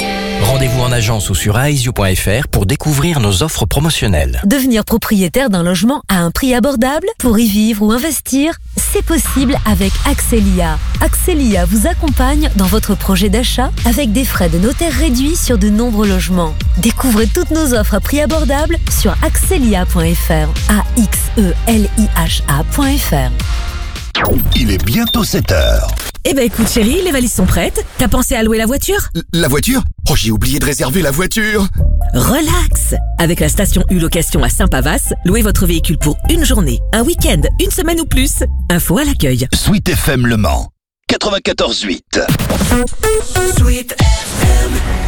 Rendez-vous en agence ou sur aesio point f r pour découvrir nos offres promotionnelles. Devenir propriétaire d'un logement à un prix abordable pour y vivre ou investir, c'est possible avec Axelia. Axelia vous accompagne dans votre projet d'achat avec des frais de notaire réduits sur de nombreux logements. Découvrez toutes nos offres à prix abordable sur axelia point f r. A X E L I H A point f r. Il est bientôt sept heures. Eh ben écoute chérie, les valises sont prêtes. T'as pensé à louer la voiture ? La voiture ? Oh, j'ai oublié de réserver la voiture. Relax. Avec la station U-Location à Saint-Pavas, louez votre véhicule pour une journée, un week-end, une semaine ou plus. Info à l'accueil. Sweet F M Le Mans, quatre-vingt-quatorze huit. Sweet F M.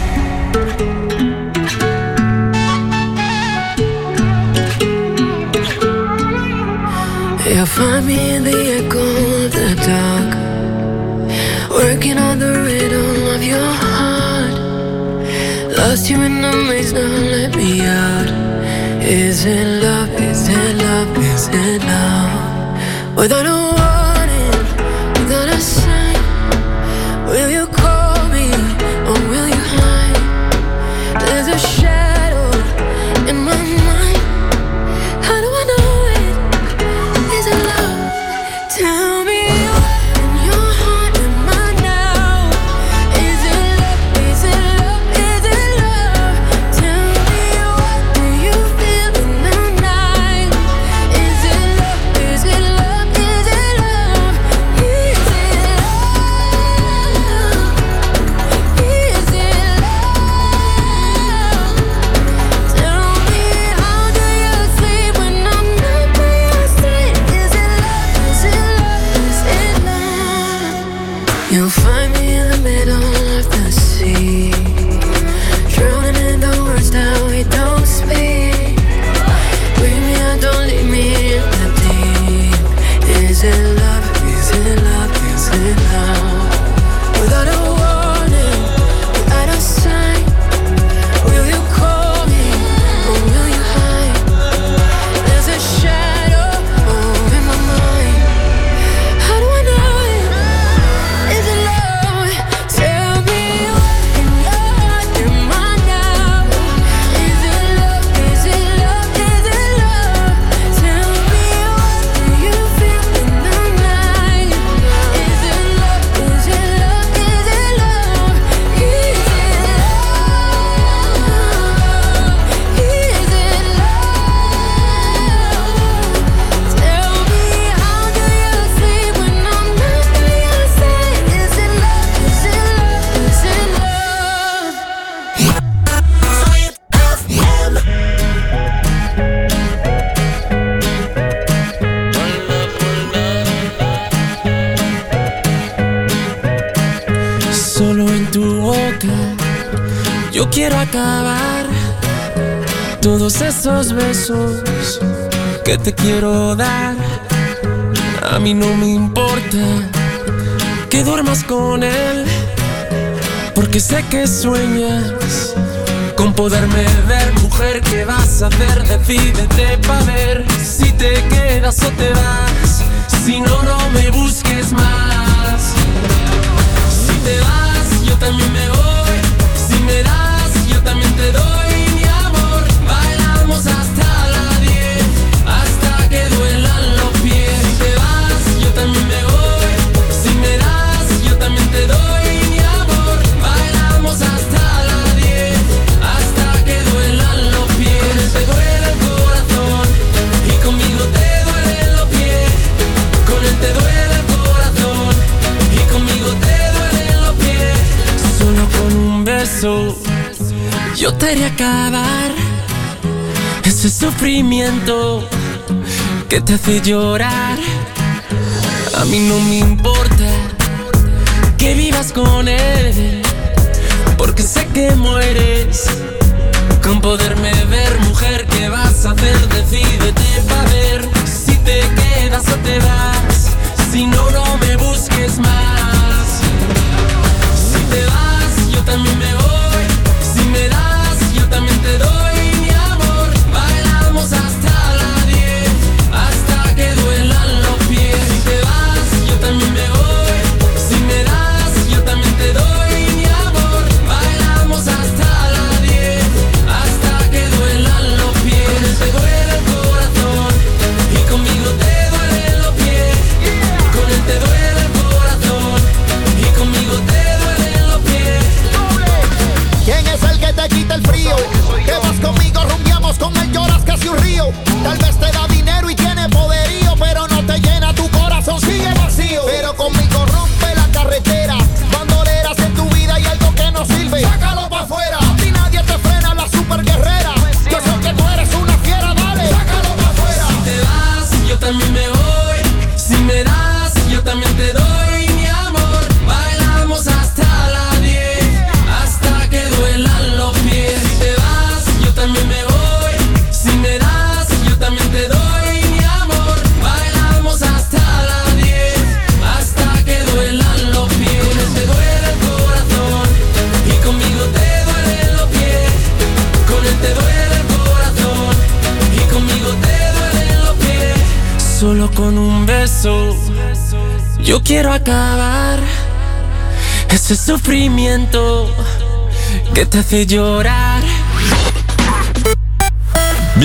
You'll find me in the echo of the dark, working on the rhythm of your heart. Lost you in the maze, now let me out. Is it love, is it love, is it love? Without a warning, without a sign, will you call me or will you hide? There's a shadow in my mind. How do I know? Tell me what in your heart am I now? Is it love, is it love, is it love? Tell me what do you feel in the night? Is it love, is it love, is it love? Is it love? Is it love? Tell me how do you sleep when I'm not by your side? Is it love, is it You'll find me in the middle of the sea, drowning in the words that we don't speak. Bring me out, don't leave me in the deep. Is it love, is it love, is it love? Without a warning, without a sign, will you call me or will you hide? There's a shadow over my mind. How do I know? Yo quiero acabar todos esos besos que te quiero dar. A mí no me importa que duermas con él, porque sé que sueñas con poderme ver. Mujer, ¿qué vas a hacer? Decídete pa' ver si te quedas o te vas. Si no, no me busques más. Si te vas, yo también me voy. Si me das, yo también te doy mi amor. Bailamos hasta las diez, hasta que duelan los pies. Si te vas, yo también me voy. Si me das, yo también te doy mi amor. Bailamos hasta las diez, hasta que duelan los pies. Con él te duele el corazón y conmigo te duelen los pies. Con él te duele el corazón y conmigo te duelen los pies. Solo con un beso yo te haré acabar ese sufrimiento que te hace llorar. A mí no me importa que vivas con él, porque sé que mueres con poderme ver. Mujer, ¿qué vas a hacer? Decídete pa' ver si te quedas o te vas. Si no, no me busques más. Si te vas, yo también me voy. Si me das, yo también te doy mi amor. Bailamos hasta las diez, hasta que duelan los pies. Si te vas, yo también me voy. Si me das, yo también te doy mi amor. Bailamos hasta solo con un beso. Yo quiero acabar ese sufrimiento que te hace llorar.